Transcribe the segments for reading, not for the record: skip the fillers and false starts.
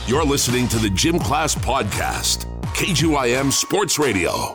You're listening to the Gym Class Podcast, KGYM Sports Radio.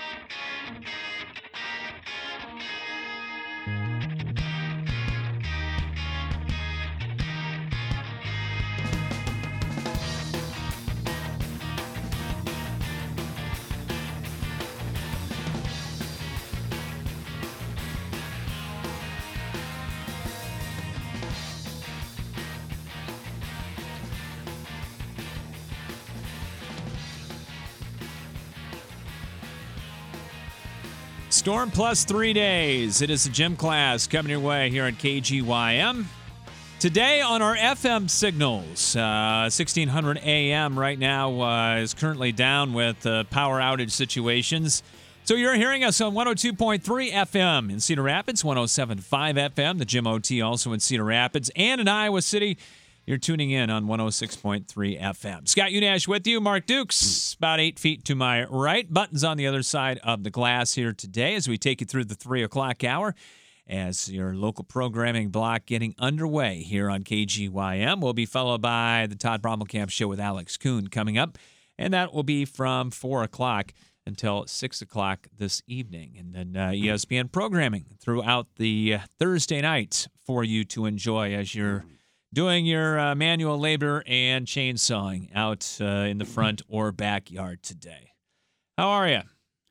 Storm plus 3 days. It is the Gym Class coming your way here on KGYM. Today on our FM signals, 1600 AM right now is currently down with power outage situations. So you're hearing us on 102.3 FM in Cedar Rapids, 107.5 FM, the Gym OT also in Cedar Rapids, and in Iowa City. You're tuning in on 106.3 FM. Scott Unash with you. Mark Dukes, about 8 feet to my right. Buttons on the other side of the glass here today as we take you through the 3 o'clock hour as your local programming block getting underway here on KGYM. Will be followed by the Todd Brommelkamp Show with Alex Kuhn coming up, and that will be from 4 o'clock until 6 o'clock this evening. And then ESPN programming throughout the Thursday nights for you to enjoy as you're doing your manual labor and chainsawing out in the front or backyard today. How are you?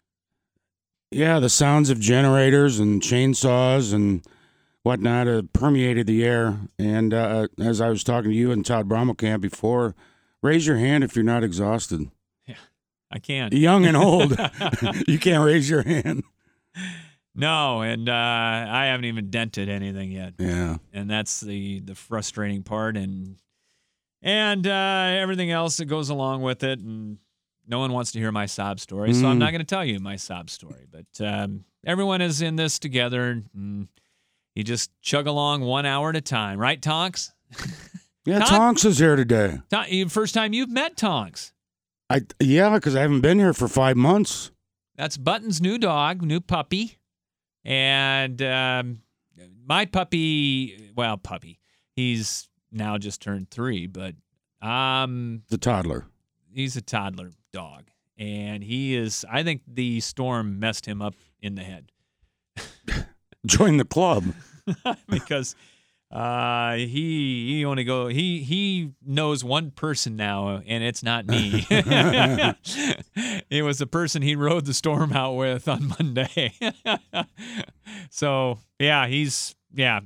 Yeah, the sounds of generators and chainsaws and whatnot permeated the air. And as I was talking to you and Todd Brommelkamp before, raise your hand if you're not exhausted. Yeah, I can't. Young and old, you can't raise your hand. No, and I haven't even dented anything yet. Yeah, and that's the frustrating part, and everything else that goes along with it. And no one wants to hear my sob story, so I'm not going to tell you my sob story. But everyone is in this together. And you just chug along 1 hour at a time, right, Tonks? Yeah, Tonks is here today. First time you've met Tonks? Yeah, because I haven't been here for 5 months. That's Button's new dog, new puppy. And my puppy, he's now just turned 3, but the toddler. He's a toddler dog, and I think the storm messed him up in the head. Join the club. Because he knows one person now, and it's not me. It was the person he rode the storm out with on Monday. So he's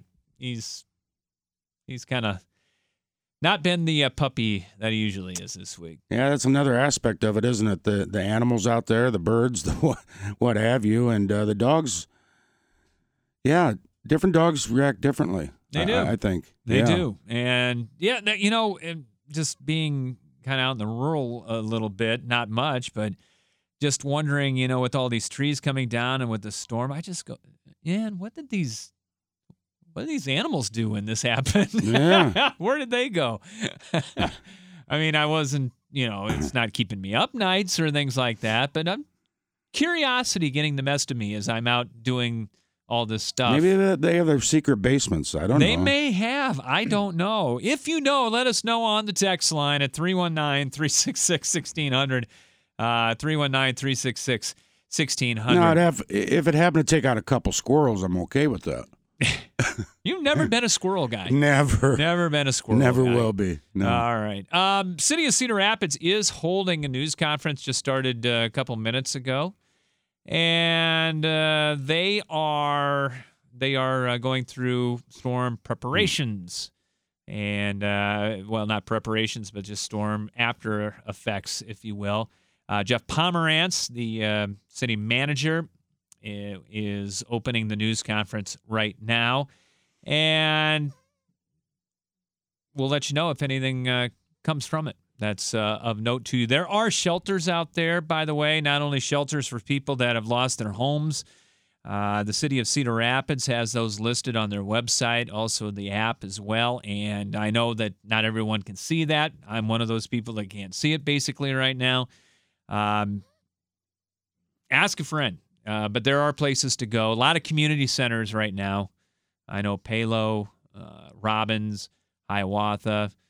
kind of not been the puppy that he usually is this week. Yeah, that's another aspect of it, isn't it? The animals out there, the birds, the what have you, and the dogs. Yeah, different dogs react differently. They do. I think. They do. And, just being kind of out in the rural a little bit, not much, but just wondering, with all these trees coming down and with the storm, I just go, and what did these animals do when this happened? Yeah. Where did they go? I mean, I wasn't, it's not keeping me up nights or things like that, but curiosity getting the best of me as I'm out doing all this stuff. Maybe they have their secret basements. I don't know. They may have. I don't know. If you know, let us know on the text line at 319-366-1600. 319-366-1600. No, if it happened to take out a couple squirrels, I'm okay with that. You've never been a squirrel guy. Never. Never been a squirrel Never guy. will be. No. All right. City of Cedar Rapids is holding a news conference, just started a couple minutes ago. And they are going through storm preparations and, not preparations, but just storm after effects, if you will. Jeff Pomerantz, the city manager, is opening the news conference right now. And we'll let you know if anything comes from it. That's of note to you. There are shelters out there, by the way, not only shelters for people that have lost their homes. The city of Cedar Rapids has those listed on their website, also the app as well. And I know that not everyone can see that. I'm one of those people that can't see it basically right now. Ask a friend. But there are places to go. A lot of community centers right now. I know Palo, Robbins, Hiawatha,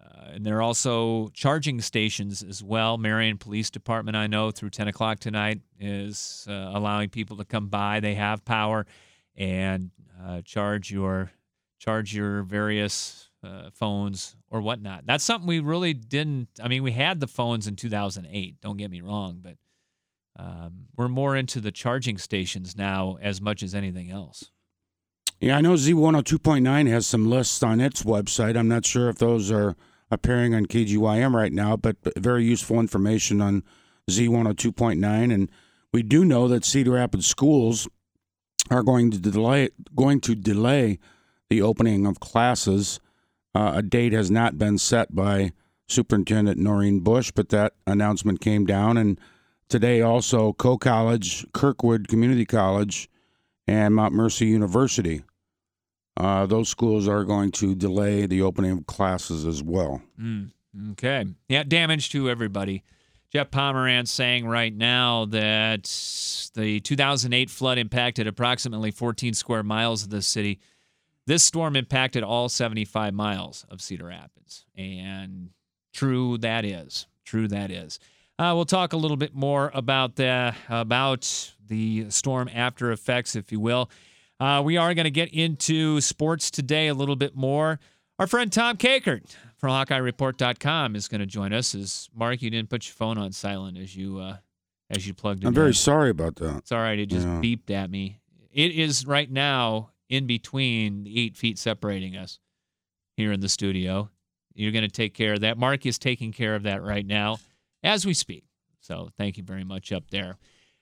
And there are also charging stations as well. Marion Police Department, I know, through 10 o'clock tonight is allowing people to come by. They have power and charge your various phones or whatnot. That's something we really didn't. I mean, we had the phones in 2008. Don't get me wrong, but we're more into the charging stations now as much as anything else. Yeah, I know Z102.9 has some lists on its website. I'm not sure if those are appearing on KGYM right now, but very useful information on Z102.9. And we do know that Cedar Rapids schools are going to delay the opening of classes. A date has not been set by Superintendent Noreen Bush, but that announcement came down. And today also, Coe College, Kirkwood Community College, and Mount Mercy University. Those schools are going to delay the opening of classes as well. Okay. Yeah, damage to everybody. Jeff Pomerantz saying right now that the 2008 flood impacted approximately 14 square miles of the city. This storm impacted all 75 miles of Cedar Rapids. And true that is. We'll talk a little bit more about the storm after effects, if you will. We are going to get into sports today a little bit more. Our friend Tom Kakert from HawkeyeReport.com is going to join us. Mark, you didn't put your phone on silent as you plugged it in. I'm very sorry about that. It's all right. It just beeped at me. It is right now in between the 8 feet separating us here in the studio. You're going to take care of that. Mark is taking care of that right now as we speak. So thank you very much up there.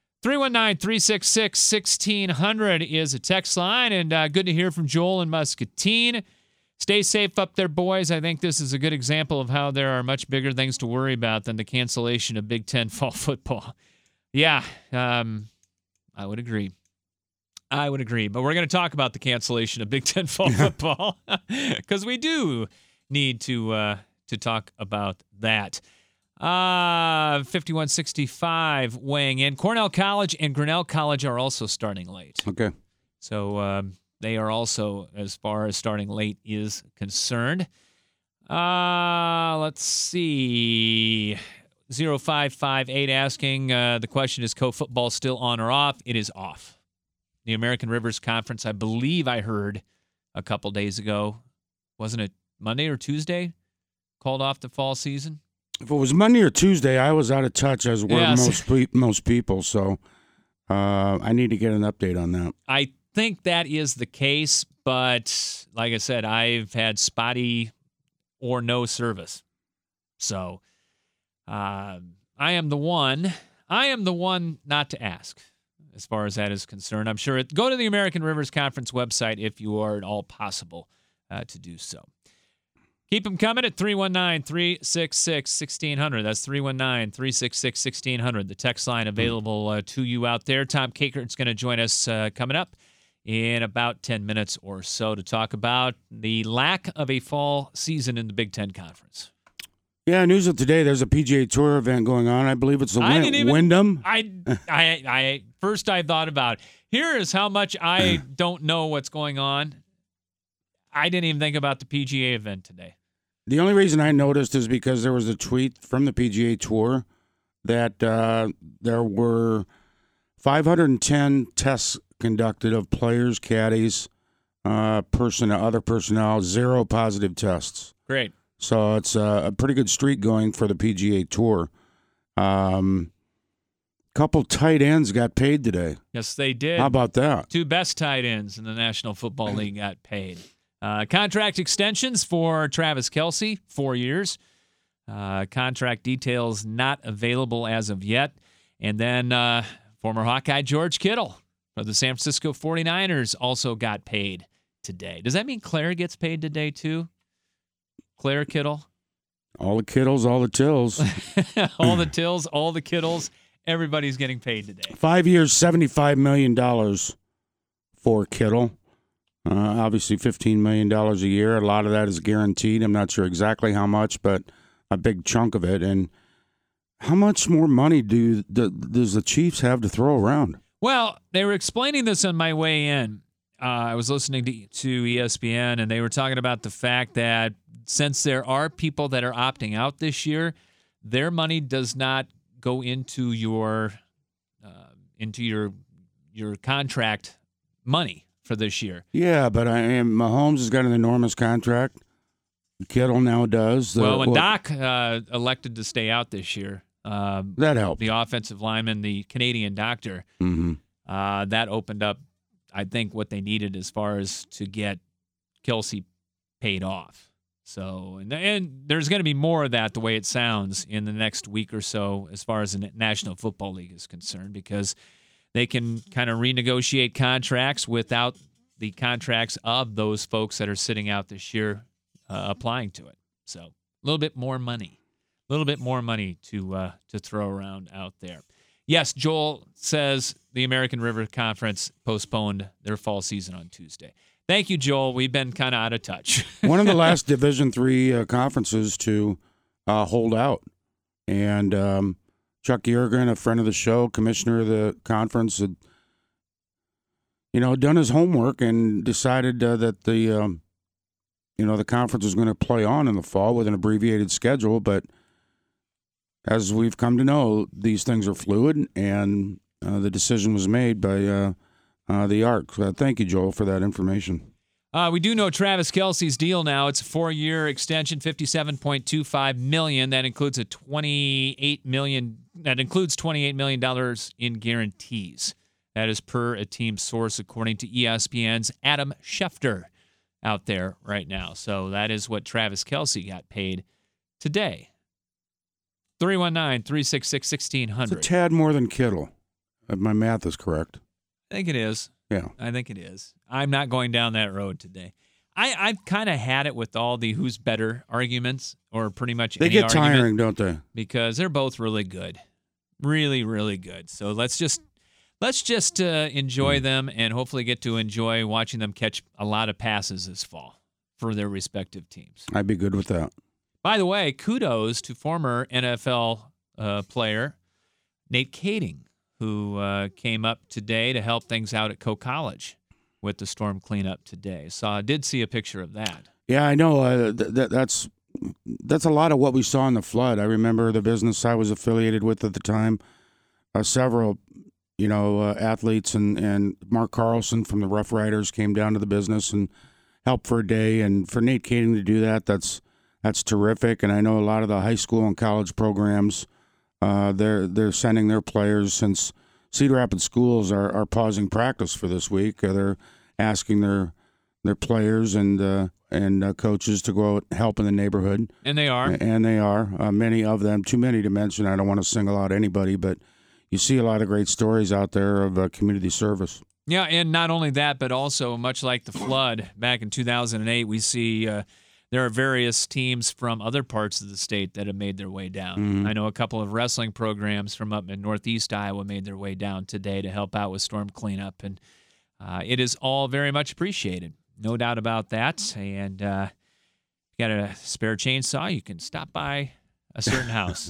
319-366-1600 is a text line, and good to hear from Joel in Muscatine. Stay safe up there, boys. I think this is a good example of how there are much bigger things to worry about than the cancellation of Big Ten fall football. Yeah, I would agree. But we're going to talk about the cancellation of Big Ten fall football because we do need to talk about that. 5165 weighing in. Cornell College and Grinnell College are also starting late. Okay. So they are also, as far as starting late is concerned. Let's see. 0558 asking, the question is, Coe football still on or off? It is off. The American Rivers Conference, I believe I heard a couple days ago, wasn't it Monday or Tuesday, called off the fall season? If it was Monday or Tuesday, I was out of touch, as were most people. So I need to get an update on that. I think that is the case, but like I said, I've had spotty or no service. So I am the one not to ask as far as that is concerned. I'm sure go to the American Rivers Conference website if you are at all possible to do so. Keep them coming at 319-366-1600. That's 319-366-1600. The text line available to you out there. Tom Kakert's going to join us coming up in about 10 minutes or so to talk about the lack of a fall season in the Big Ten Conference. Yeah, news of today, there's a PGA Tour event going on. I believe it's the Wyndham. First I thought about, here is how much I don't know what's going on. I didn't even think about the PGA event today. The only reason I noticed is because there was a tweet from the PGA Tour that there were 510 tests conducted of players, caddies, other personnel, 0 positive tests. Great. So it's a pretty good streak going for the PGA Tour. Couple tight ends got paid today. Yes, they did. How about that? 2 best tight ends in the National Football League got paid. Contract extensions for Travis Kelce, 4 years. Contract details not available as of yet. And then former Hawkeye George Kittle of the San Francisco 49ers also got paid today. Does that mean Claire gets paid today too? Claire Kittle? All the Kittles, all the Tills. All the Tills, all the Kittles. Everybody's getting paid today. 5 years, $75 million for Kittle. Obviously, $15 million a year. A lot of that is guaranteed. I'm not sure exactly how much, but a big chunk of it. And how much more money does the Chiefs have to throw around? Well, they were explaining this on my way in. I was listening to ESPN, and they were talking about the fact that since there are people that are opting out this year, their money does not go into your contract money for this year. Yeah, but Mahomes has got an enormous contract. Kittle now does. When Doc elected to stay out this year, that helped. The offensive lineman, the Canadian doctor, that opened up, I think, what they needed as far as to get Kelce paid off. So, and there's going to be more of that, the way it sounds, in the next week or so as far as the National Football League is concerned, because they can kind of renegotiate contracts without the contracts of those folks that are sitting out this year applying to it. So a little bit more money to throw around out there. Yes, Joel says the American River Conference postponed their fall season on Tuesday. Thank you, Joel. We've been kind of out of touch. One of the last Division III conferences to hold out. And Chuck Yergin, a friend of the show, commissioner of the conference, had done his homework and decided that the conference was going to play on in the fall with an abbreviated schedule. But as we've come to know, these things are fluid, and the decision was made by the ARC. Thank you, Joel, for that information. We do know Travis Kelce's deal now. It's a 4-year extension, $57.25 million. That includes $28 million in guarantees. That is per a team source, according to ESPN's Adam Schefter out there right now. So that is what Travis Kelce got paid today. 319-366-1600. It's a tad more than Kittle, if my math is correct. I think it is. Yeah. I think it is. I'm not going down that road today. I've kind of had it with all the who's better arguments, or pretty much they any get argument, tiring, don't they? Because they're both really good. Really, really good. So let's just enjoy them, and hopefully get to enjoy watching them catch a lot of passes this fall for their respective teams. I'd be good with that. By the way, kudos to former NFL player Nate Kading, who came up today to help things out at Coe College with the storm cleanup today. So I did see a picture of that. Yeah, I know. That's a lot of what we saw in the flood. I remember the business I was affiliated with at the time. Several, athletes and Mark Carlson from the Rough Riders came down to the business and helped for a day. And for Nate Kading to do that, that's terrific. And I know a lot of the high school and college programs, they're sending their players, since Cedar Rapids schools are pausing practice for this week. They're asking their players and coaches to go out and help in the neighborhood. And they are. And they are. Many of them, too many to mention. I don't want to single out anybody, but you see a lot of great stories out there of community service. Yeah, and not only that, but also, much like the flood back in 2008, we see there are various teams from other parts of the state that have made their way down. Mm-hmm. I know a couple of wrestling programs from up in northeast Iowa made their way down today to help out with storm cleanup, and it is all very much appreciated. No doubt about that. And if you got a spare chainsaw, you can stop by a certain house.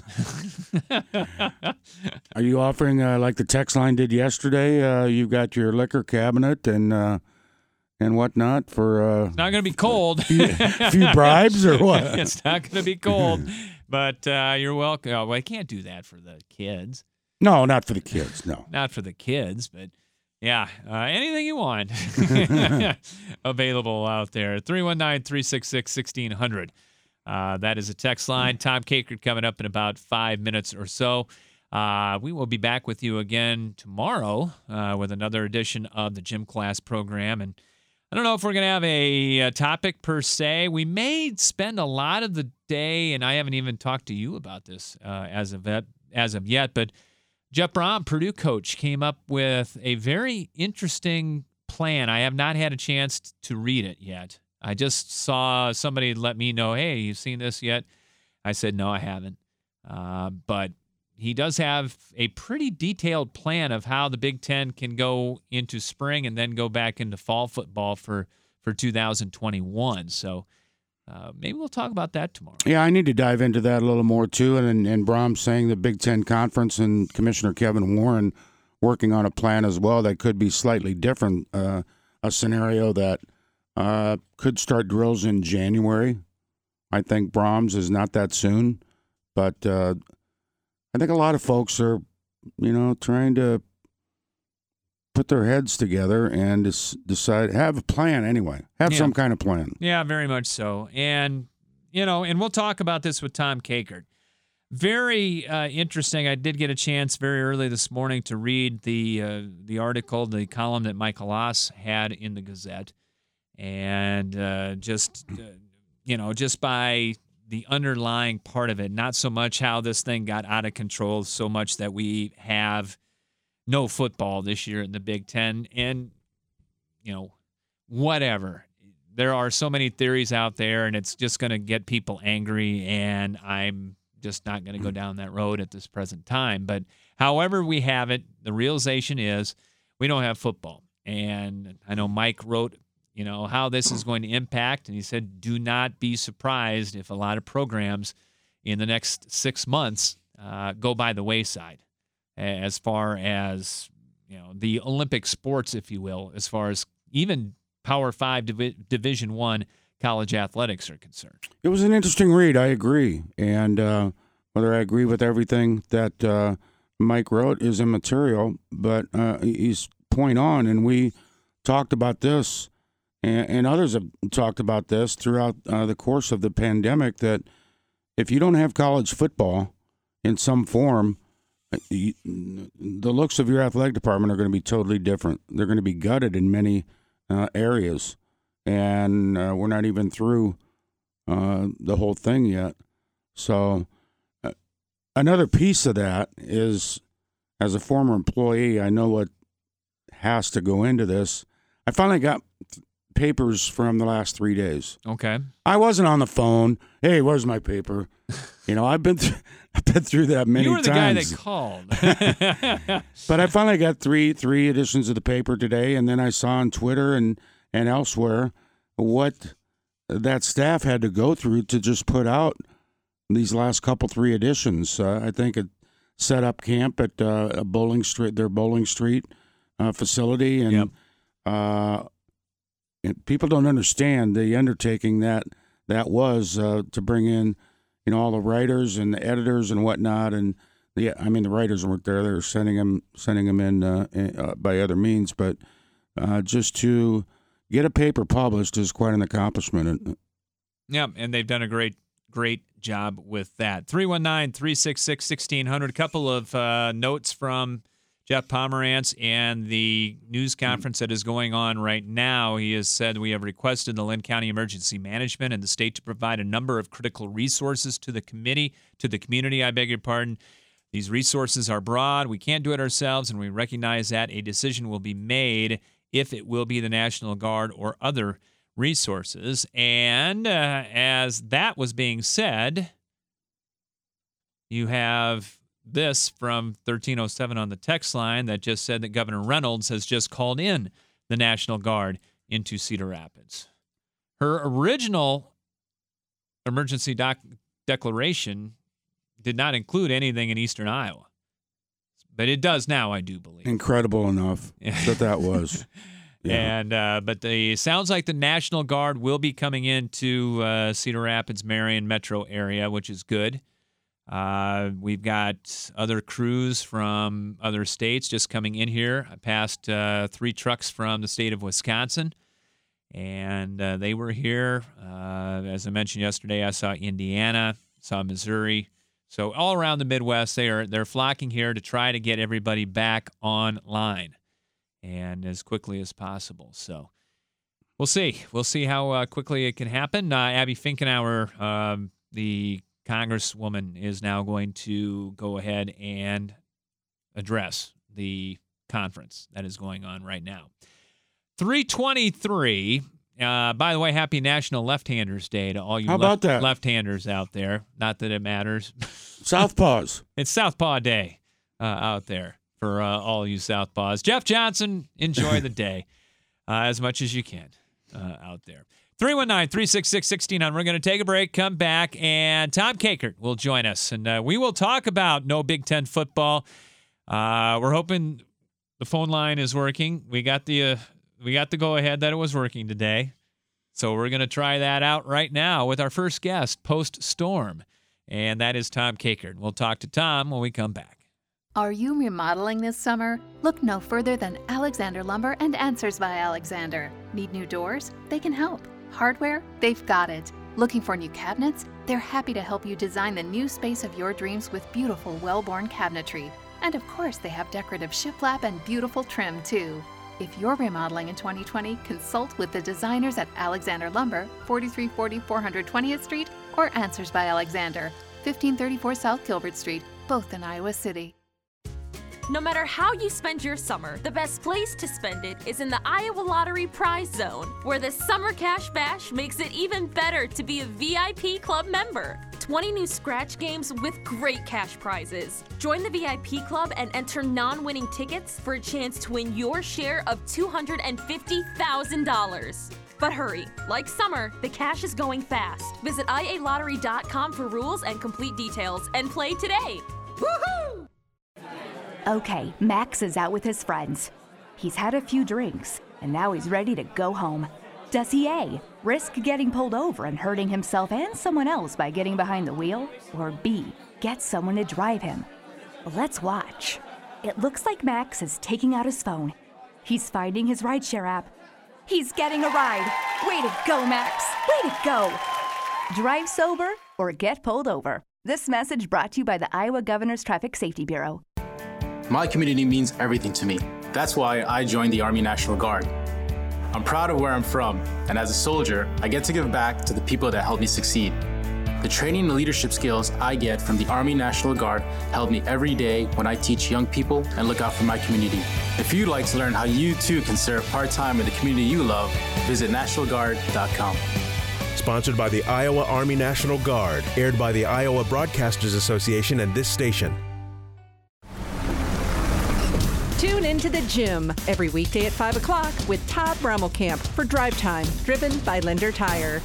Are you offering, like the text line did yesterday, you've got your liquor cabinet and whatnot for... It's not going to be cold. A few bribes or what? It's not going to be cold, but you're welcome. Oh, well, I can't do that for the kids. No, not for the kids, no. Not for the kids, but yeah, anything you want. Available out there. 319-366-1600. That is a text line. Tom Kakert coming up in about 5 minutes or so. We will be back with you again tomorrow with another edition of the Gym Class program. And I don't know if we're going to have a topic per se. We may spend a lot of the day, and I haven't even talked to you about this as of yet, but Jeff Brom, Purdue coach, came up with a very interesting plan. I have not had a chance to read it yet. I just saw somebody let me know, hey, you seen this yet? I said, no, I haven't. But he does have a pretty detailed plan of how the Big Ten can go into spring and then go back into fall football for 2021. So maybe we'll talk about that tomorrow. Yeah, I need to dive into that a little more, too. And Brom's saying the Big Ten Conference and Commissioner Kevin Warren working on a plan as well that could be slightly different, a scenario that could start drills in January I think Brahms is not that soon, but I think a lot of folks are, trying to put their heads together and decide, have a plan anyway. Have some kind of plan. Yeah, very much so. And, and we'll talk about this with Tom Kakert. Very interesting. I did get a chance very early this morning to read the article, the column that Michael Oss had in the Gazette. And just by the underlying part of it, not so much how this thing got out of control, so much that we have no football this year in the Big Ten. And, whatever. There are so many theories out there, and it's just going to get people angry, and I'm just not going to go down that road at this present time. But however we have it, the realization is we don't have football. And I know Mike wrote, how this is going to impact, and he said, do not be surprised if a lot of programs in the next 6 months go by the wayside as far as, the Olympic sports, if you will, as far as even Power 5 Division I college athletics are concerned. It was an interesting read. I agree. And whether I agree with everything that Mike wrote is immaterial, but he's point on, and we talked about this, and others have talked about this throughout the course of the pandemic, that if you don't have college football in some form, the looks of your athletic department are going to be totally different. They're going to be gutted in many areas. And we're not even through the whole thing yet. So another piece of that is, as a former employee, I know what has to go into this. I finally got papers from the last 3 days. Okay. I wasn't on the phone. Hey, where's my paper? I've been through that many times. You were the guy that called. But I finally got three editions of the paper today, and then I saw on Twitter and elsewhere what that staff had to go through to just put out these last couple 3 editions. I think it set up camp at their Bowling Street facility, and people don't understand the undertaking that was to bring in all the writers and the editors and whatnot. And the writers weren't there; they were sending them in by other means, but just to get a paper published is quite an accomplishment. Yeah, and they've done a great job with that. 319-366-1600. A couple of notes from Jeff Pomerantz and the news conference that is going on right now. He has said, we have requested the Linn County Emergency Management and the state to provide a number of critical resources to the community. These resources are broad. We can't do it ourselves, and we recognize that a decision will be made if it will be the National Guard or other resources. And as that was being said, you have this from 1307 on the text line that just said that Governor Reynolds has just called in the National Guard into Cedar Rapids. Her original emergency declaration did not include anything in eastern Iowa. But it does now, I do believe. Incredible enough that was. Yeah. And but sounds like the National Guard will be coming into Cedar Rapids, Marion metro area, which is good. We've got other crews from other states just coming in here. I passed 3 trucks from the state of Wisconsin, and they were here. As I mentioned yesterday, I saw Indiana, saw Missouri. So all around the Midwest, they're flocking here to try to get everybody back online and as quickly as possible. So we'll see. We'll see how quickly it can happen. Abby Finkenauer, the Congresswoman, is now going to go ahead and address the conference that is going on right now. 3:23. By the way, happy National Left-Handers Day to all you left-handers out there. Not that it matters. Southpaws. It's Southpaw Day out there for all you Southpaws. Jeff Johnson, enjoy the day as much as you can out there. 319-366-1600. We're going to take a break, come back, and Tom Kakert will join us. And we will talk about no Big Ten football. We're hoping the phone line is working. We got the go-ahead that it was working today. So we're going to try that out right now with our first guest post-storm, and that is Tom Kakert. We'll talk to Tom when we come back. Are you remodeling this summer? Look no further than Alexander Lumber and Answers by Alexander. Need new doors? They can help. Hardware? They've got it. Looking for new cabinets? They're happy to help you design the new space of your dreams with beautiful, well-born cabinetry. And of course, they have decorative shiplap and beautiful trim, too. If you're remodeling in 2020, consult with the designers at Alexander Lumber, 4340 420th Street, or Answers by Alexander, 1534 South Gilbert Street, both in Iowa City. No matter how you spend your summer, the best place to spend it is in the Iowa Lottery Prize Zone, where the Summer Cash Bash makes it even better to be a VIP club member. 20 new scratch games with great cash prizes. Join the VIP club and enter non-winning tickets for a chance to win your share of $250,000. But hurry, like summer, the cash is going fast. Visit ialottery.com for rules and complete details and play today. Woohoo! Okay, Max is out with his friends. He's had a few drinks, and now he's ready to go home. Does he A, risk getting pulled over and hurting himself and someone else by getting behind the wheel? Or B, get someone to drive him? Let's watch. It looks like Max is taking out his phone. He's finding his rideshare app. He's getting a ride. Way to go, Max. Way to go. Drive sober or get pulled over. This message brought to you by the Iowa Governor's Traffic Safety Bureau. My community means everything to me. That's why I joined the Army National Guard. I'm proud of where I'm from, and as a soldier, I get to give back to the people that helped me succeed. The training and leadership skills I get from the Army National Guard help me every day when I teach young people and look out for my community. If you'd like to learn how you too can serve part-time in the community you love, visit nationalguard.com. Sponsored by the Iowa Army National Guard, aired by the Iowa Broadcasters Association and this station. Tune into the gym every weekday at 5 o'clock with Todd Brommelkamp for Drive Time, driven by Linder Tire.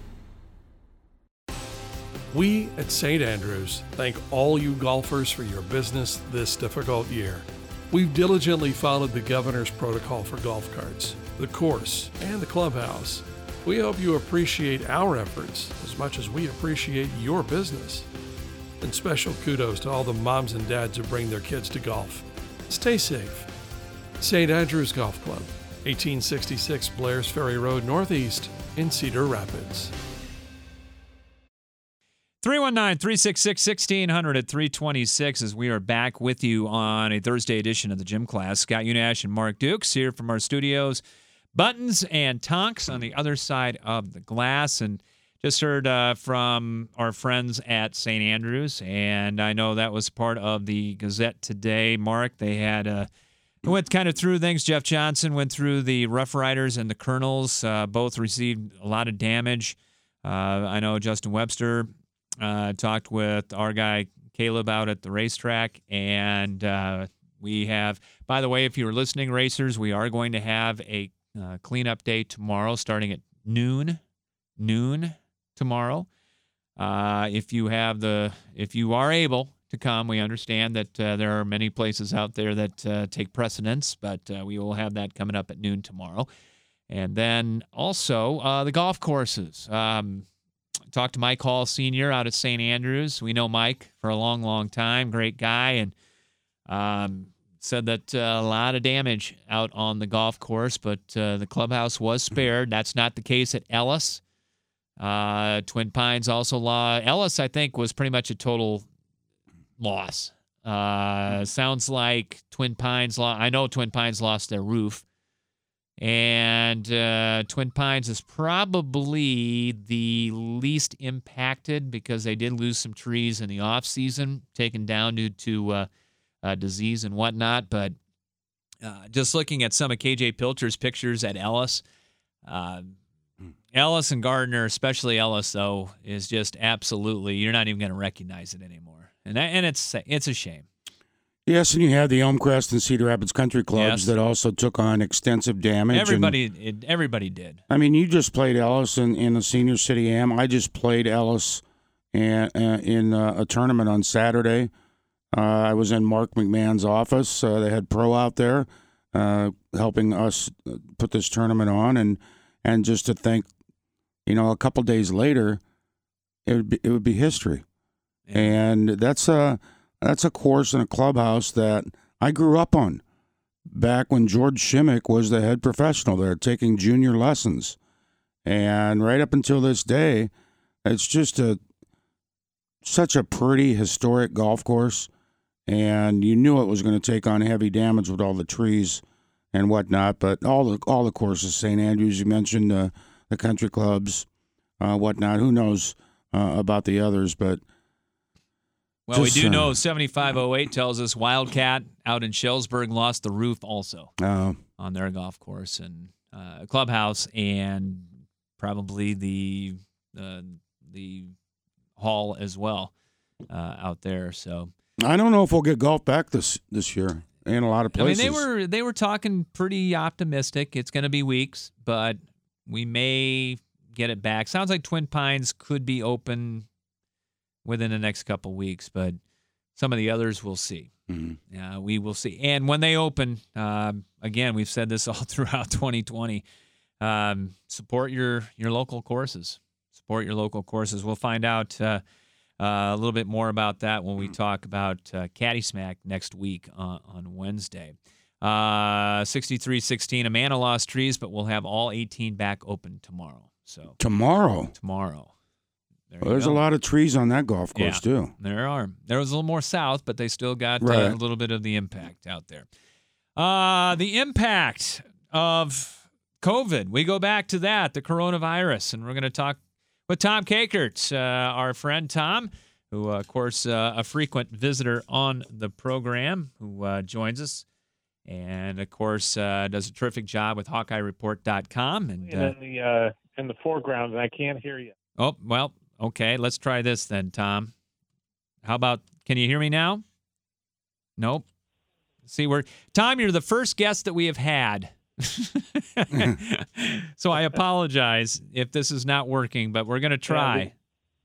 We at St. Andrews thank all you golfers for your business this difficult year. We've diligently followed the governor's protocol for golf carts, the course, and the clubhouse. We hope you appreciate our efforts as much as we appreciate your business. And special kudos to all the moms and dads who bring their kids to golf. Stay safe. St. Andrews Golf Club, 1866 Blair's Ferry Road Northeast in Cedar Rapids. 319-366-1600 at 326 as we are back with you on a Thursday edition of the Gym Class. Scott Unash and Mark Dukes here from our studios. Buttons and Tonks on the other side of the glass. And just heard from our friends at St. Andrews, and I know that was part of the Gazette today. Mark, they had went kind of through things. Jeff Johnson went through the Rough Riders and the Colonels. Both received a lot of damage. I know Justin Webster talked with our guy Caleb out at the racetrack, and we have, by the way, if you were listening, racers, we are going to have a cleanup day tomorrow starting at noon tomorrow. If you are able to come, we understand that there are many places out there that take precedence, but we will have that coming up at noon tomorrow. And then also the golf courses. Talked to Mike Hall Sr. out at St. Andrews. We know Mike for a long, long time. Great guy. And said that a lot of damage out on the golf course, but the clubhouse was spared. That's not the case at Ellis. Twin Pines also lost. Ellis, I think, was pretty much a total loss. Sounds like Twin Pines lost. I know Twin Pines lost their roof. And Twin Pines is probably the least impacted because they did lose some trees in the off season, taken down due to disease and whatnot. But just looking at some of KJ Pilcher's pictures at Ellis, Ellis and Gardner, especially Ellis, though, is just absolutely, you're not even going to recognize it anymore. And it's a shame. Yes, and you have the Elmcrest and Cedar Rapids Country Clubs that also took on extensive damage. Everybody did. I mean, you just played Ellis in the Senior City Am. I just played Ellis in a tournament on Saturday. I was in Mark McMahon's office. They had pro out there helping us put this tournament on, and just to thank a couple days later, it would be history. Yeah. And that's a course in a clubhouse that I grew up on back when George Shimmick was the head professional there, taking junior lessons. And right up until this day, it's just such a pretty historic golf course. And you knew it was going to take on heavy damage with all the trees and whatnot. But all the courses, St. Andrews, you mentioned the country clubs, whatnot. Who knows about the others? But we do know 7508 tells us Wildcat out in Schellsburg lost the roof also on their golf course and clubhouse, and probably the hall as well out there. So I don't know if we'll get golf back this year in a lot of places. I mean, they were talking pretty optimistic. It's going to be weeks, but we may get it back. Sounds like Twin Pines could be open within the next couple weeks, but some of the others we'll see. Mm-hmm. We will see. And when they open, again, we've said this all throughout 2020, support your local courses. Support your local courses. We'll find out a little bit more about that when we talk about Caddy Smack next week on Wednesday. 63-16, Amana lost trees, but we'll have all 18 back open tomorrow. So Tomorrow. There's a lot of trees on that golf course, too. There are. There was a little more south, but they still got a little bit of the impact out there. The impact of COVID. We go back to that, the coronavirus, and we're going to talk with Tom Kakert, our friend Tom, who, of course, a frequent visitor on the program, who joins us. And, of course, does a terrific job with HawkeyeReport.com. And in the foreground, and I can't hear you. Oh, well, okay. Let's try this then, Tom. How about, can you hear me now? Nope. See, Tom, you're the first guest that we have had. So I apologize if this is not working, but we're going to try.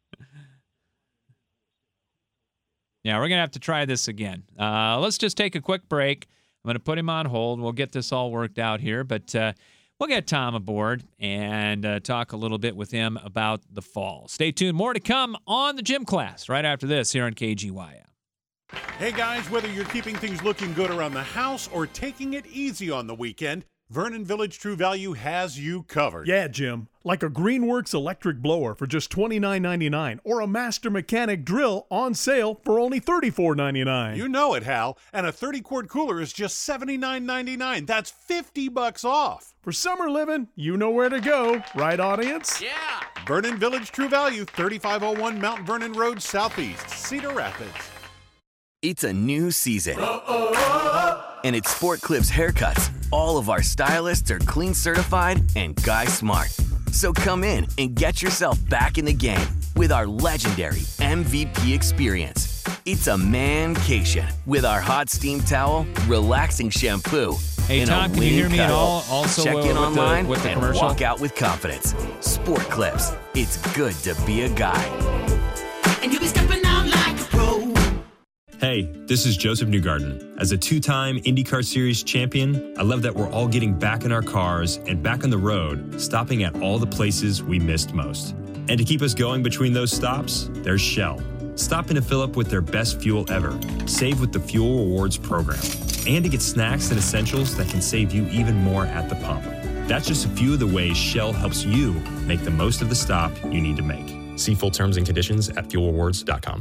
Yeah, we're going to have to try this again. Let's just take a quick break. I'm going to put him on hold. We'll get this all worked out here, but we'll get Tom aboard and talk a little bit with him about the fall. Stay tuned. More to come on the Gym Class right after this here on KGYM. Hey guys, whether you're keeping things looking good around the house or taking it easy on the weekend, Vernon Village True Value has you covered. Yeah, Jim. Like a Greenworks electric blower for just $29.99 or a Master Mechanic drill on sale for only $34.99. You know it, Hal. And a 30-quart cooler is just $79.99. That's $50 off. For summer living, you know where to go. Right, audience? Yeah! Vernon Village True Value, 3501 Mount Vernon Road, Southeast, Cedar Rapids. It's a new season. And at Sport Clips Haircuts, all of our stylists are clean certified and guy smart. So come in and get yourself back in the game with our legendary MVP experience. It's a mancation with our hot steam towel, relaxing shampoo, hey, and Tom, a can you hear me cuddle. at all? Also, check in online with the and commercial? Walk out with confidence. Sport Clips. It's good to be a guy. And you be stepping out like a pro. Hey, this is Joseph Newgarden. As a two-time IndyCar Series champion, I love that we're all getting back in our cars and back on the road, stopping at all the places we missed most. And to keep us going between those stops, there's Shell. Stop in to fill up with their best fuel ever. Save with the Fuel Rewards program. And to get snacks and essentials that can save you even more at the pump. That's just a few of the ways Shell helps you make the most of the stop you need to make. See full terms and conditions at fuelrewards.com.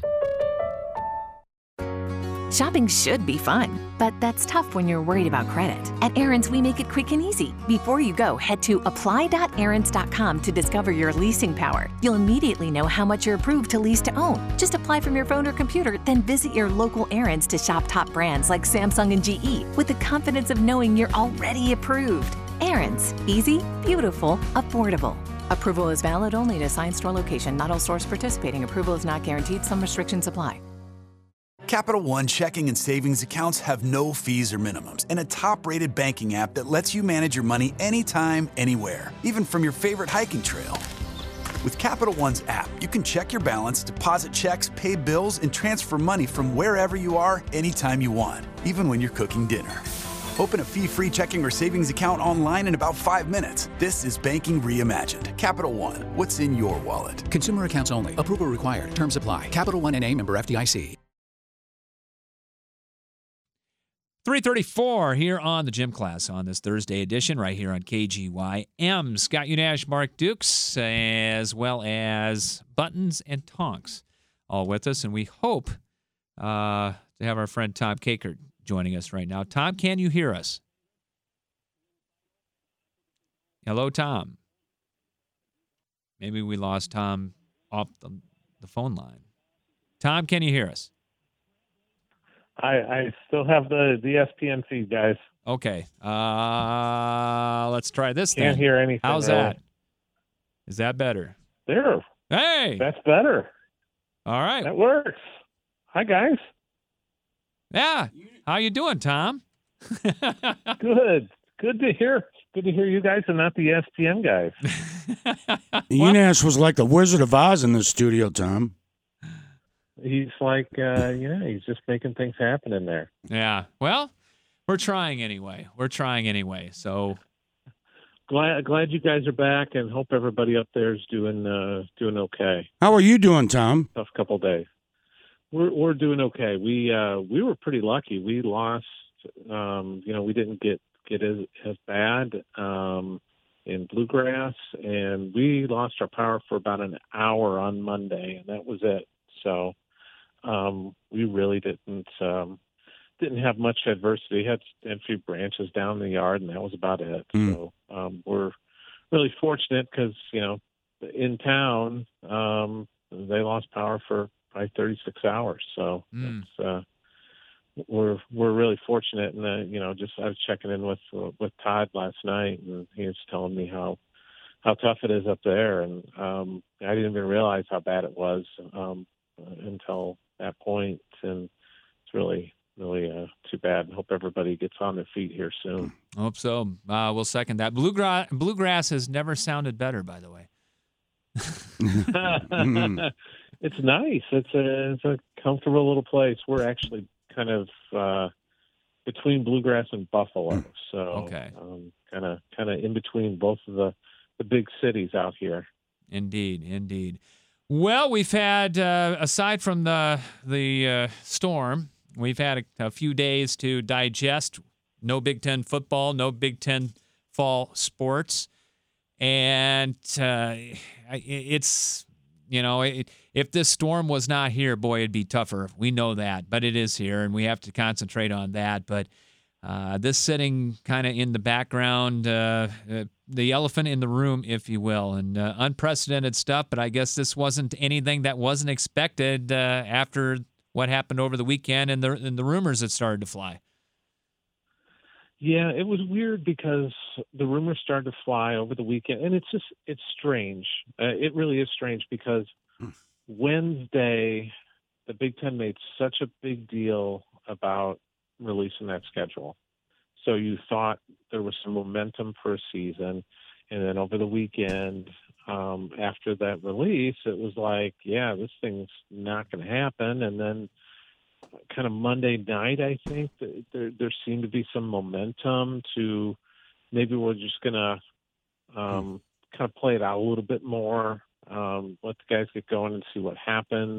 Shopping should be fun, but that's tough when you're worried about credit. At Aaron's, we make it quick and easy. Before you go, head to apply.aarons.com to discover your leasing power. You'll immediately know how much you're approved to lease to own. Just apply from your phone or computer, then visit your local Aaron's to shop top brands like Samsung and GE with the confidence of knowing you're already approved. Aaron's, easy, beautiful, affordable. Approval is valid only at assigned store location. Not all stores participating. Approval is not guaranteed. Some restrictions apply. Capital One checking and savings accounts have no fees or minimums and a top-rated banking app that lets you manage your money anytime, anywhere, even from your favorite hiking trail. With Capital One's app, you can check your balance, deposit checks, pay bills, and transfer money from wherever you are anytime you want, even when you're cooking dinner. Open a fee-free checking or savings account online in about 5 minutes. This is banking reimagined. Capital One, what's in your wallet? Consumer accounts only. Approval required. Terms apply. Capital One N.A. member FDIC. 3:34 here on the Gym Class on this Thursday edition right here on KGYM. Scott Unash, Mark Dukes, as well as Buttons and Tonks all with us. And we hope to have our friend Tom Kakert joining us right now. Tom, can you hear us? Hello, Tom. Maybe we lost Tom off the phone line. Tom, can you hear us? I still have the ESPN feed, guys. Okay. Let's try this then. Can't hear anything. How's really. that? Is that better? There. Hey. That's better. All right. That works. Hi, guys. Yeah. How you doing, Tom? Good. Good to hear. Good to hear you guys and not the ESPN guys. Unash was like the Wizard of Oz in the studio, Tom. He's like, he's just making things happen in there. Yeah. Well, we're trying anyway. So glad you guys are back, and hope everybody up there is doing okay. How are you doing, Tom? Tough couple days. We're doing okay. We were pretty lucky. We lost. We didn't get as bad in Bluegrass, and we lost our power for about an hour on Monday, and that was it. So we really didn't have much adversity. Had a few branches down the yard, and that was about it. So we're really fortunate because in town they lost power for probably 36 hours. So it's, we're really fortunate. And I was checking in with Todd last night, and he was telling me how tough it is up there, and I didn't even realize how bad it was until that point, and it's really too bad. Hope everybody gets on their feet here soon. Hope so. We'll second that. Bluegrass has never sounded better, by the way. It's nice. It's a comfortable little place. We're actually kind of between Bluegrass and Buffalo, so okay. Kind of in between both of the big cities out here. Indeed. Well, we've had aside from the storm, we've had a few days to digest. No Big Ten football, no Big Ten fall sports, and it's if this storm was not here, boy, it'd be tougher. We know that, but it is here, and we have to concentrate on that. But this sitting kind of in the background, the elephant in the room, if you will, and unprecedented stuff. But I guess this wasn't anything that wasn't expected after what happened over the weekend and the rumors that started to fly. Yeah, it was weird because the rumors started to fly over the weekend, and it's strange. It really is strange because Wednesday, the Big Ten made such a big deal about releasing that schedule. So you thought there was some momentum for a season, and then over the weekend, after that release, it was like, yeah, this thing's not going to happen. And then kind of Monday night, I think there seemed to be some momentum to maybe we're just going to kind of play it out a little bit more, let the guys get going and see what happens.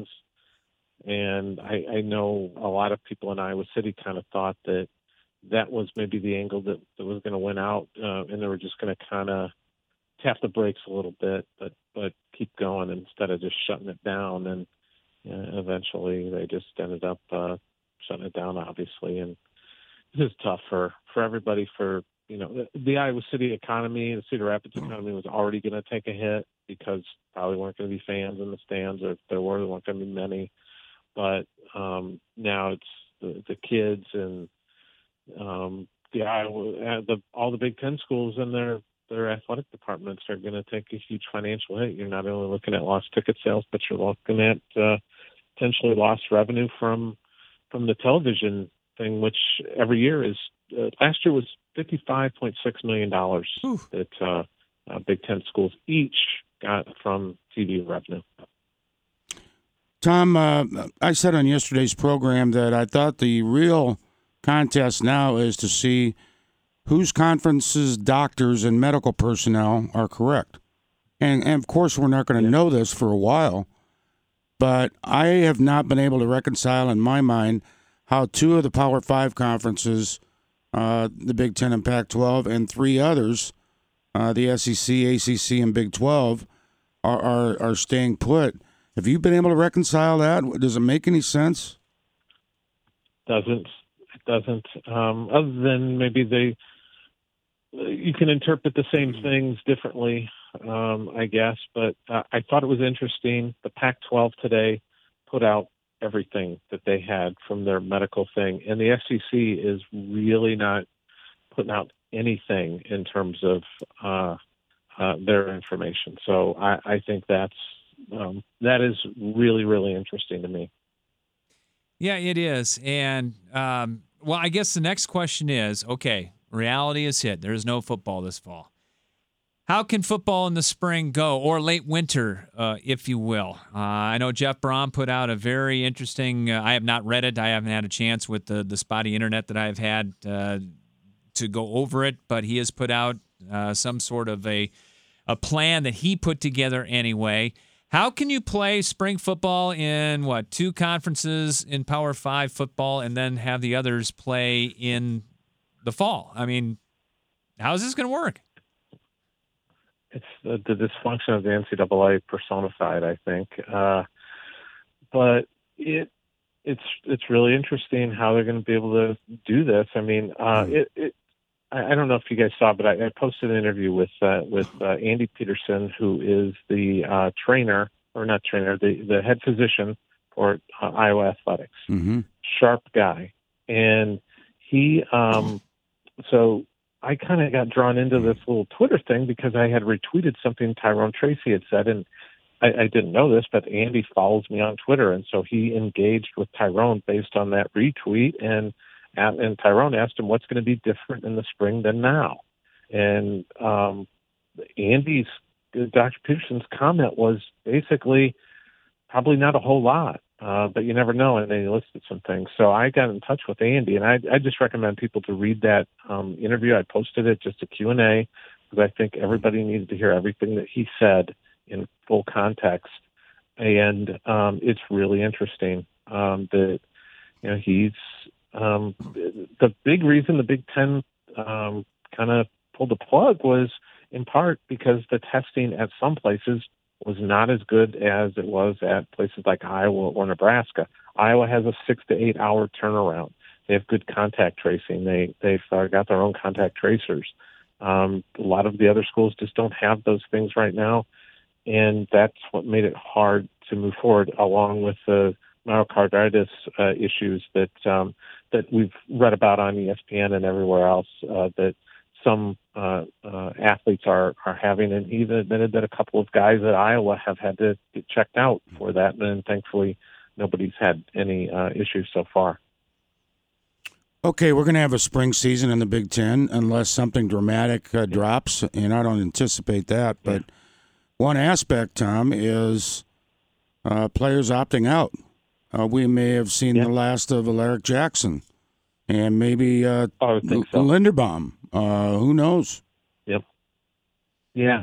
And I know a lot of people in Iowa City kind of thought that was maybe the angle that was going to win out, and they were just going to kind of tap the brakes a little bit, but keep going instead of just shutting it down. And eventually they just ended up shutting it down, obviously. And it is tough for everybody. For the Iowa City economy, the Cedar Rapids economy was already going to take a hit because probably weren't going to be fans in the stands, or if there were, there weren't going to be many. But now it's the kids and the Iowa, all the Big Ten schools and their athletic departments are going to take a huge financial hit. You're not only looking at lost ticket sales, but you're looking at potentially lost revenue from the television thing, which every year is last year was $55.6 million that Big Ten schools each got from TV revenue. Tom, I said on yesterday's program that I thought the real contest now is to see whose conference's doctors and medical personnel are correct. And of course, we're not going to know this for a while, but I have not been able to reconcile in my mind how two of the Power 5 conferences, the Big Ten and Pac-12, and three others, the SEC, ACC, and Big 12, are staying put. Have you been able to reconcile that? Does it make any sense? It doesn't. Other than maybe you can interpret the same things differently, I guess. But I thought it was interesting. The Pac-12 today put out everything that they had from their medical thing, and the SEC is really not putting out anything in terms of their information. So I think that is really, really interesting to me. Yeah, it is. And, well, I guess the next question is, okay, reality is hit. There is no football this fall. How can football in the spring go, or late winter, if you will? I know Jeff Brom put out a very interesting, I have not read it. I haven't had a chance with the spotty internet that I've had to go over it, but he has put out some sort of a plan that he put together anyway. How can you play spring football in, two conferences in Power 5 football and then have the others play in the fall? I mean, how is this going to work? It's the dysfunction of the NCAA personified, I think. But it's really interesting how they're going to be able to do this. I mean, I don't know if you guys saw, but I posted an interview with Andy Peterson, who is the the head physician for Iowa Athletics. Mm-hmm. Sharp guy. And he, so I kind of got drawn into this little Twitter thing because I had retweeted something Tyrone Tracy had said, and I didn't know this, but Andy follows me on Twitter, and so he engaged with Tyrone based on that retweet, and Tyrone asked him what's going to be different in the spring than now. And Dr. Peterson's comment was basically probably not a whole lot, but you never know. And then he listed some things. So I got in touch with Andy, and I just recommend people to read that interview. I posted it, just a Q&A, because I think everybody needs to hear everything that he said in full context. And it's really interesting that, he's the big reason the Big Ten kind of pulled the plug was in part because the testing at some places was not as good as it was at places like Iowa or Nebraska. Iowa has a 6 to 8 hour turnaround. They have good contact tracing. They've got their own contact tracers. A lot of the other schools just don't have those things right now, and that's what made it hard to move forward, along with the myocarditis issues that we've read about on ESPN and everywhere else that some athletes are having, and he admitted that a couple of guys at Iowa have had to get checked out for that, and thankfully nobody's had any issues so far. Okay, we're going to have a spring season in the Big Ten unless something dramatic drops, and I don't anticipate that. But one aspect, Tom, is players opting out. We may have seen the last of Alaric Jackson and maybe Linderbaum. Who knows? Yep. Yeah.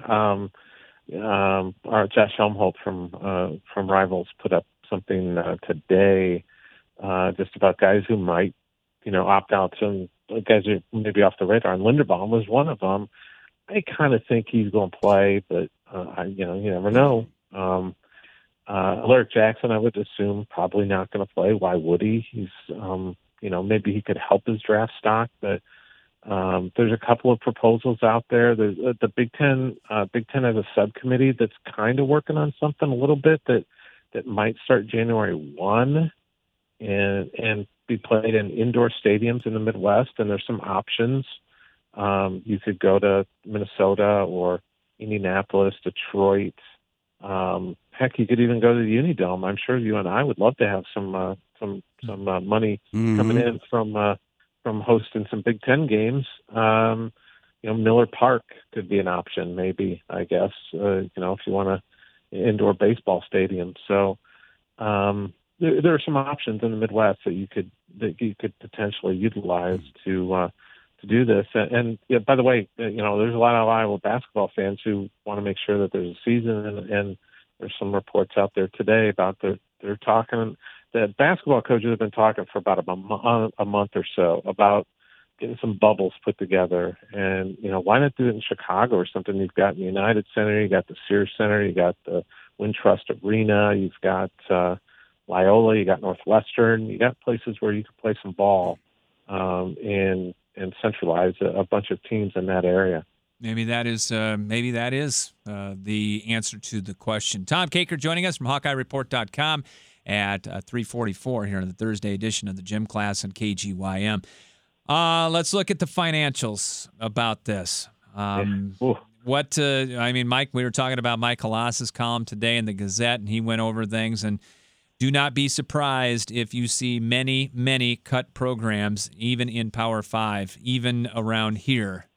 Our Josh Helmholtz from Rivals put up something today just about guys who might, opt out. Some guys are maybe off the radar, and Linderbaum was one of them. I kind of think he's going to play, but you never know. Alaric Jackson, I would assume, probably not going to play. Why would he? He's, maybe he could help his draft stock, but there's a couple of proposals out there. There's the Big Ten. Big Ten has a subcommittee that's kind of working on something a little bit that might start January 1 and be played in indoor stadiums in the Midwest. And there's some options. You could go to Minnesota or Indianapolis, Detroit. Heck, you could even go to the Unidome. I'm sure you and I would love to have some money coming in from hosting some Big Ten games. Miller Park could be an option, maybe, I guess, if you want an indoor baseball stadium. So, there are some options in the Midwest that you could potentially utilize to do this. And yeah, by the way, there's a lot of Iowa basketball fans who want to make sure that there's a season, and there's some reports out there today about they're talking. The basketball coaches have been talking for about a month or so about getting some bubbles put together. And, why not do it in Chicago or something? You've got the United Center, you got the Sears Center, you got the Wintrust Arena, you've got Loyola, you got Northwestern, you got places where you can play some ball and centralize a bunch of teams in that area. Maybe that is the answer to the question. Tom Kakert joining us from HawkeyeReport.com at 3:44 here in the Thursday edition of the Gym Class on KGYM. Let's look at the financials about this. Mike, we were talking about Mike Colossus' column today in the Gazette, and he went over things. And do not be surprised if you see many, many cut programs, even in Power 5, even around here.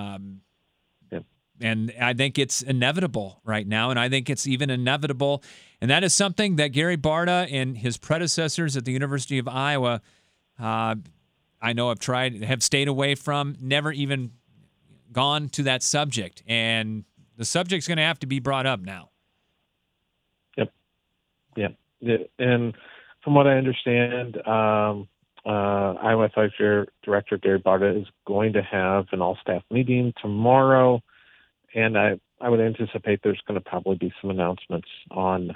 And I think it's inevitable right now, and I think it's even inevitable. And that is something that Gary Barta and his predecessors at the University of Iowa, I know have stayed away from, never even gone to that subject. And the subject's going to have to be brought up now. Yep. And from what I understand, Iowa Athletics Director Gary Barta is going to have an all-staff meeting tomorrow. And I would anticipate there's going to probably be some announcements on,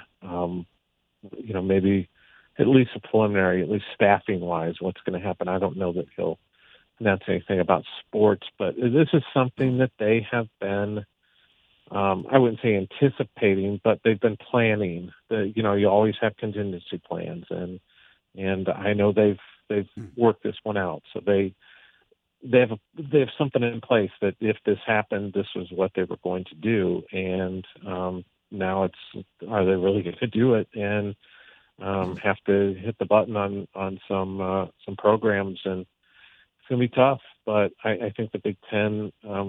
maybe at least a preliminary, at least staffing-wise, what's going to happen. I don't know that he'll announce anything about sports, but this is something that they have been, I wouldn't say anticipating, but they've been planning. You always have contingency plans, and I know they've worked this one out. So they have something in place that if this happened, this was what they were going to do. And now are they really going to do it and have to hit the button on some programs? And it's going to be tough, but I think the Big Ten,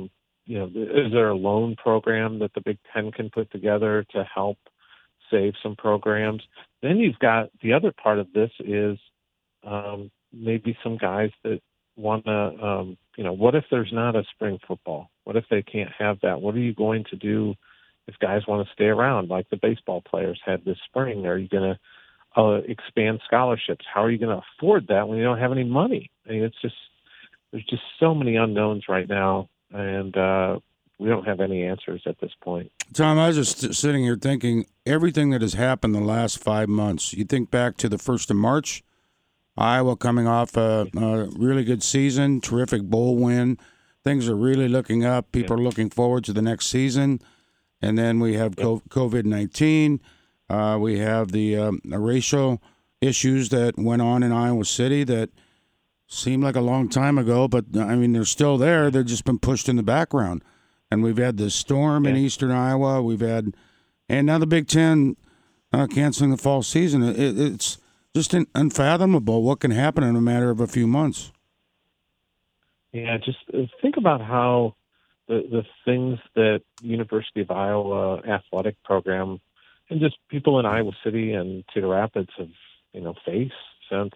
is there a loan program that the Big Ten can put together to help save some programs? Then you've got the other part of this is maybe some guys that want to, what if there's not a spring football? What if they can't have that? What are you going to do if guys want to stay around like the baseball players had this spring? Are you going to expand scholarships? How are you going to afford that when you don't have any money? I mean, there's just so many unknowns right now, and we don't have any answers at this point. Tom, I was just sitting here thinking everything that has happened the last 5 months. You think back to the 1st of March, Iowa coming off a really good season, terrific bowl win. Things are really looking up. People are looking forward to the next season. And then we have COVID-19. We have the racial issues that went on in Iowa City that seemed like a long time ago, but, they're still there. They've just been pushed in the background. And we've had the storm in eastern Iowa. And now the Big Ten canceling the fall season. It's just unfathomable what can happen in a matter of a few months. Yeah, just think about how the things that University of Iowa athletic program and just people in Iowa City and Cedar Rapids have, faced since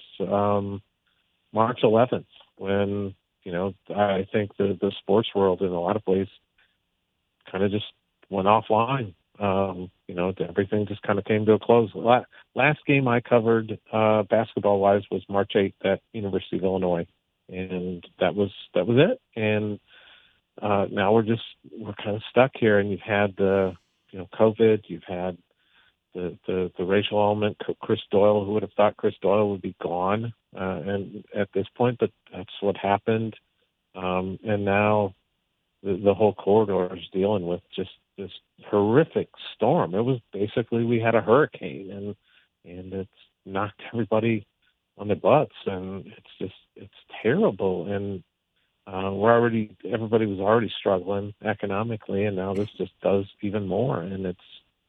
March 11th, when, I think the sports world in a lot of ways kind of just went offline. Everything just kind of came to a close. Last game I covered basketball-wise was March 8th at University of Illinois, and that was it. And now we're kind of stuck here, and you've had the COVID, you've had the racial element. Chris Doyle, who would have thought Chris Doyle would be gone and at this point, but that's what happened. And now the whole corridor is dealing with just this horrific storm. It was basically, we had a hurricane, and it's knocked everybody on their butts, and it's terrible. And everybody was already struggling economically, and now this just does even more. And it's,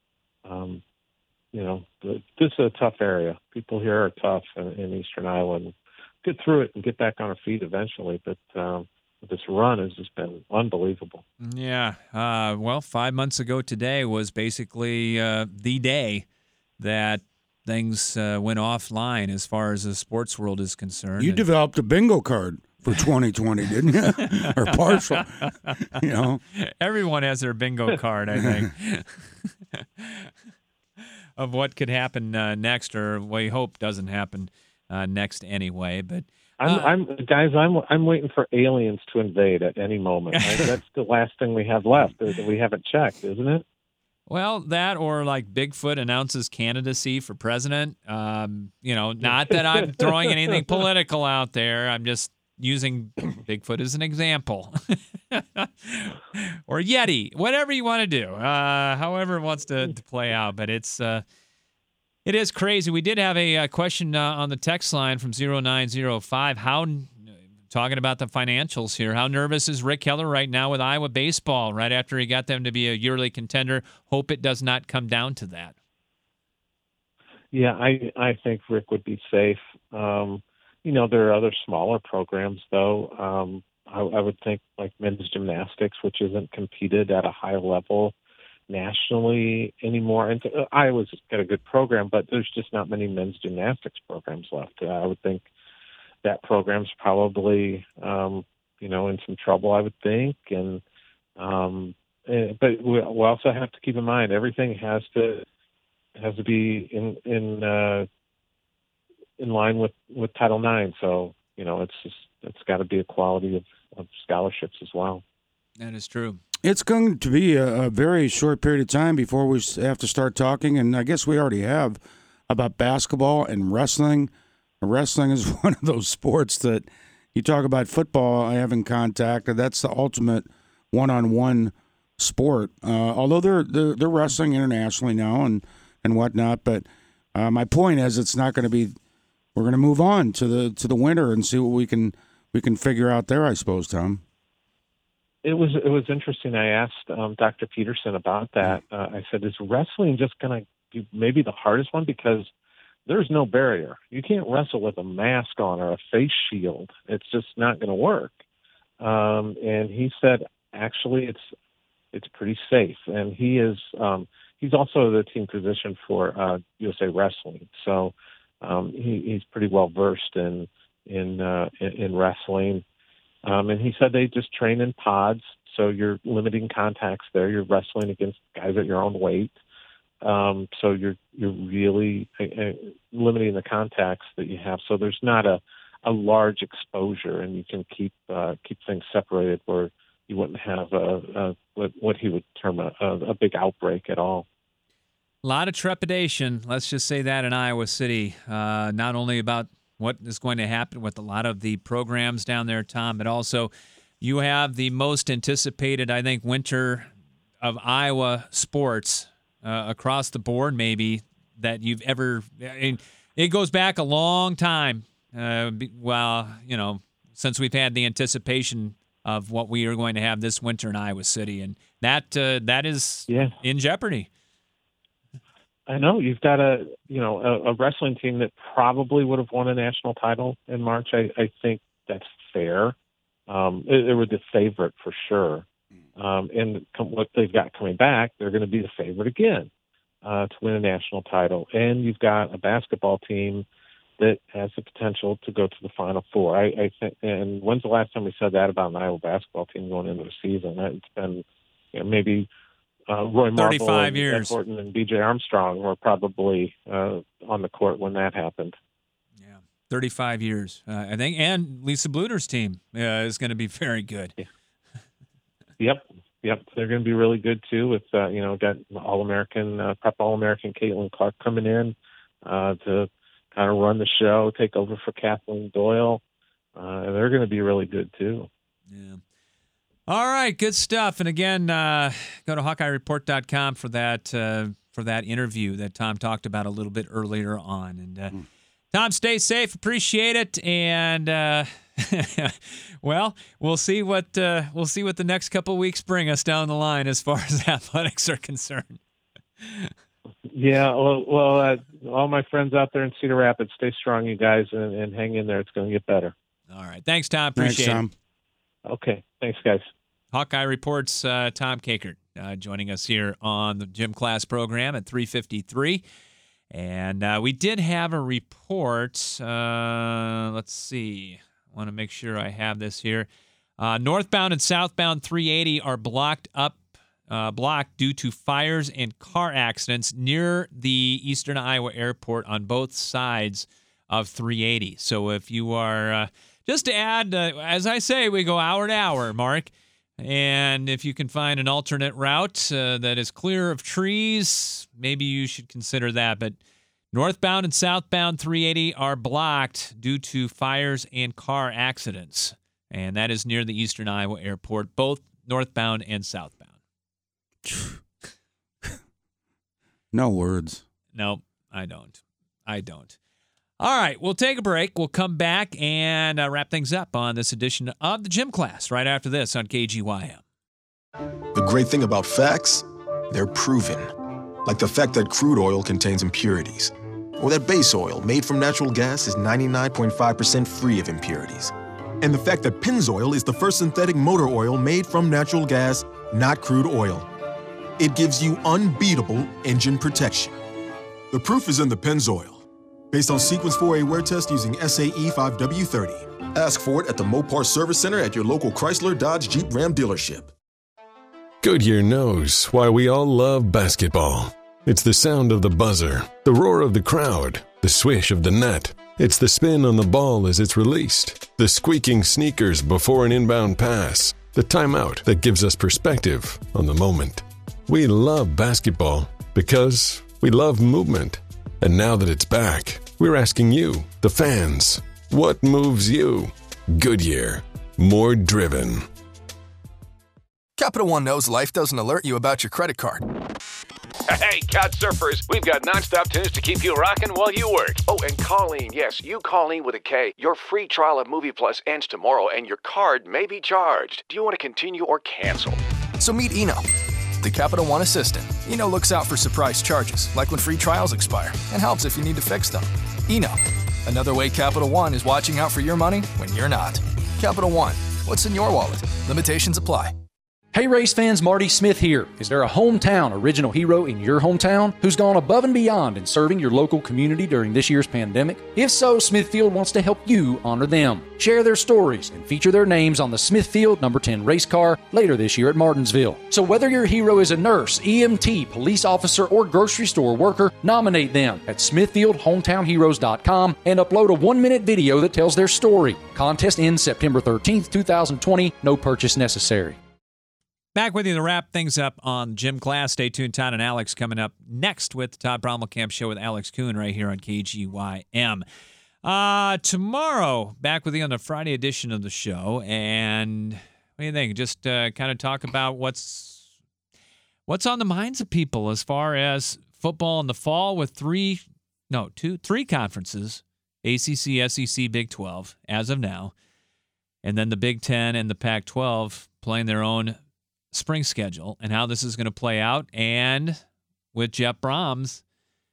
this is a tough area. People here are tough in eastern Iowa, and get through it and get back on our feet eventually. But this run has just been unbelievable. Yeah. 5 months ago today was basically the day that things went offline as far as the sports world is concerned. You developed a bingo card for 2020, didn't you? Or partial, you know. Everyone has their bingo card, I think, of what could happen next, or we hope doesn't happen next anyway. But I'm waiting for aliens to invade at any moment. That's the last thing we have left that we haven't checked, isn't it? Well, that or like Bigfoot announces candidacy for president. Not that I'm throwing anything political out there. I'm just using Bigfoot as an example. Or Yeti, whatever you want to do, however it wants to play out. But it is crazy. We did have a question on the text line from 0905. Talking about the financials here, how nervous is Rick Keller right now with Iowa baseball right after he got them to be a yearly contender? Hope it does not come down to that. Yeah, I think Rick would be safe. There are other smaller programs, though. I would think like men's gymnastics, which isn't competed at a high level nationally anymore. And Iowa's got a good program, but there's just not many men's gymnastics programs left. I would think that program's probably, in some trouble, I would think. But we also have to keep in mind everything has to be in line with Title IX. So it's got to be a quality of scholarships as well. That is true. It's going to be a very short period of time before we have to start talking, and I guess we already have, about basketball and wrestling. Wrestling is one of those sports that you talk about football having contact, and that's the ultimate one-on-one sport. Although they're wrestling internationally now and whatnot, but my point is it's not going to be. We're going to move on to the winter and see what we can figure out there, I suppose, Tom. It was interesting. I asked Dr. Peterson about that. I said, is wrestling just going to be maybe the hardest one because there's no barrier. You can't wrestle with a mask on or a face shield. It's just not going to work. And he said, actually, it's pretty safe. And he's also the team physician for USA Wrestling, so he's pretty well versed in wrestling. And he said they just train in pods, so you're limiting contacts there. You're wrestling against guys at your own weight. So you're really limiting the contacts that you have. So there's not a large exposure, and you can keep things separated where you wouldn't have what he would term a big outbreak at all. A lot of trepidation, let's just say that, in Iowa City, not only about what is going to happen with a lot of the programs down there, Tom, but also you have the most anticipated, I think, winter of Iowa sports across the board, maybe, that you've ever. It goes back a long time. Since we've had the anticipation of what we are going to have this winter in Iowa City, and that is in jeopardy. I know you've got a wrestling team that probably would have won a national title in March. I think that's fair. They were the favorite for sure. And what they've got coming back, they're going to be the favorite again to win a national title. And you've got a basketball team that has the potential to go to the Final Four. I think. And when's the last time we said that about an Iowa basketball team going into the season? It's been maybe Roy Marble, 35 years. Ed Horton, and B.J. Armstrong were probably on the court when that happened. 35 years, I think. And Lisa Bluder's team is going to be very good. Yeah. Yep. They're going to be really good too. With got All-American, Prep All-American Caitlin Clark coming in to kind of run the show, take over for Kathleen Doyle, and they're going to be really good too. Yeah. All right, good stuff. And again, go to HawkeyeReport.com for that interview that Tom talked about a little bit earlier on. And Tom, stay safe. Appreciate it. And well, we'll see what the next couple of weeks bring us down the line as far as athletics are concerned. Yeah, well, all my friends out there in Cedar Rapids, stay strong, you guys, and hang in there. It's going to get better. All right, thanks, Tom. Appreciate it. Okay, thanks, guys. Hawkeye Reports, Tom Kakert joining us here on the Gym Class program at 3:53. And we did have a report. Let's see. I want to make sure I have this here. Northbound and southbound 380 are blocked due to fires and car accidents near the Eastern Iowa Airport on both sides of 380. So if you are, just to add, as I say, we go hour to hour, Mark. And if you can find an alternate route that is clear of trees, maybe you should consider that. But northbound and southbound 380 are blocked due to fires and car accidents. And that is near the Eastern Iowa Airport, both northbound and southbound. No words. No, I don't. All right, we'll take a break. We'll come back and wrap things up on this edition of the Gym Class right after this on KGYM. The great thing about facts, they're proven. Like the fact that crude oil contains impurities, or that base oil made from natural gas is 99.5% free of impurities. And the fact that Pennzoil is the first synthetic motor oil made from natural gas, not crude oil. It gives you unbeatable engine protection. The proof is in the Pennzoil. Based on Sequence 4A wear test using SAE 5W30. Ask for it at the Mopar Service Center at your local Chrysler, Dodge, Jeep, Ram dealership. Goodyear knows why we all love basketball. It's the sound of the buzzer, the roar of the crowd, the swish of the net. It's the spin on the ball as it's released, the squeaking sneakers before an inbound pass, the timeout that gives us perspective on the moment. We love basketball because we love movement. And now that it's back, we're asking you, the fans, what moves you? Goodyear. More driven. Capital One knows life doesn't alert you about your credit card. Hey, Couch Surfers, we've got nonstop tunes to keep you rocking while you work. Oh, and Colleen, yes, you Colleen with a K. Your free trial of Movie Plus ends tomorrow, and your card may be charged. Do you want to continue or cancel? So meet Eno, the Capital One assistant. Eno looks out for surprise charges, like when free trials expire, and helps if you need to fix them. Eno, another way Capital One is watching out for your money when you're not. Capital One, what's in your wallet? Limitations apply. Hey race fans, Marty Smith here. Is there a hometown original hero in your hometown who's gone above and beyond in serving your local community during this year's pandemic? If so, Smithfield wants to help you honor them. Share their stories and feature their names on the Smithfield number 10 race car later this year at Martinsville. So whether your hero is a nurse, EMT, police officer, or grocery store worker, nominate them at SmithfieldHometownHeroes.com and upload a 1-minute video that tells their story. Contest ends September 13th, 2020. No purchase necessary. Back with you to wrap things up on Gym Class. Stay tuned. Todd and Alex coming up next with the Todd Brommelkamp Show with Alex Kuhn right here on KGYM. Tomorrow, back with you on the Friday edition of the show. And what do you think? Just kind of talk about what's on the minds of people as far as football in the fall with three conferences, ACC, SEC, Big 12 as of now. And then the Big 10 and the Pac-12 playing their own spring schedule and how this is going to play out, and with Jeff Brohm's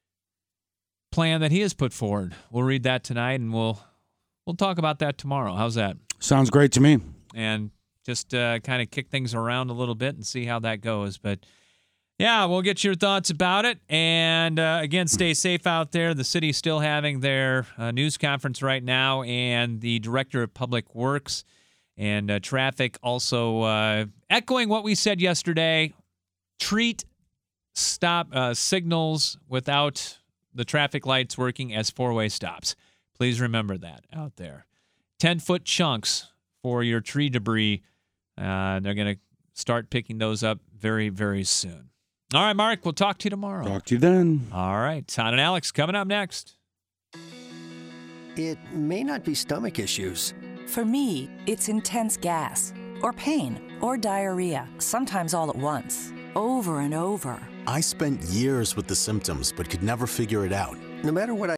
plan that he has put forward. We'll read that tonight, and we'll talk about that tomorrow. How's that? Sounds great to me. And just kind of kick things around a little bit and see how that goes. But, yeah, we'll get your thoughts about it. And, again, stay safe out there. The city's still having their news conference right now, and the Director of Public Works and traffic also echoing what we said yesterday. Treat stop signals without the traffic lights working as four-way stops. Please remember that out there. 10-foot chunks for your tree debris. They're going to start picking those up very, very soon. All right, Mark, we'll talk to you tomorrow. Talk to you then. All right, Todd and Alex coming up next. It may not be stomach issues. For me, it's intense gas, or pain, or diarrhea, sometimes all at once, over and over. I spent years with the symptoms, but could never figure it out. No matter what